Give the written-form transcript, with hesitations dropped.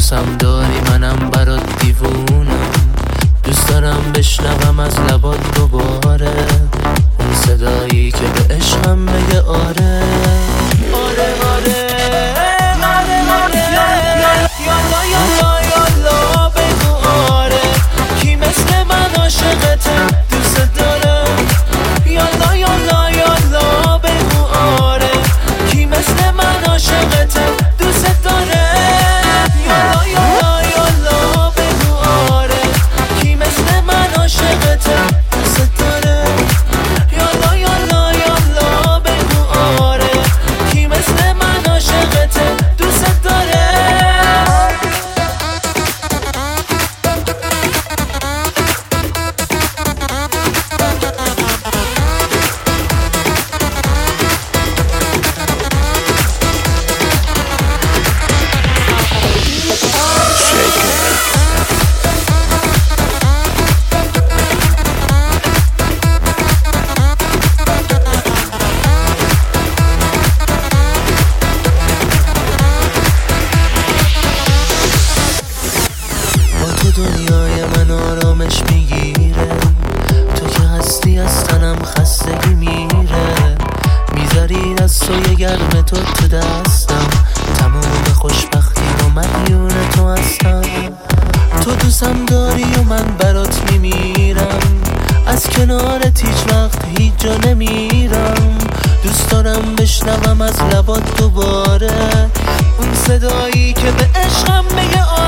دوستم داری منم برات دیوونم، دوست دارم بشنوم از لبات دوباره اون صدایی که به عشقم بگه آره آره آره آره آره یالا یالا یالا بگو آره کی مثل من عاشقته دوست داره یالا یالا یالا بگو آره کی مثل من عاشقته دوست داره یالا یالا یالا بگو آره کی مثل من عاشقته دوست داره یالا یالا یالا بگو آره کی مثل من عاشقته دوست داره دنیای من آرامش میگیره تو که هستی از تنم خستگی میره میذاری از سوی گرم تو دستم تمام خوشبختی و مدیون تو هستم تو دوستم داری و من برات میمیرم از کنارت هیچ وقت هیچ جا نمیرم دوست دارم بشنوم از لبات دوباره اون صدایی که به عشقم بگه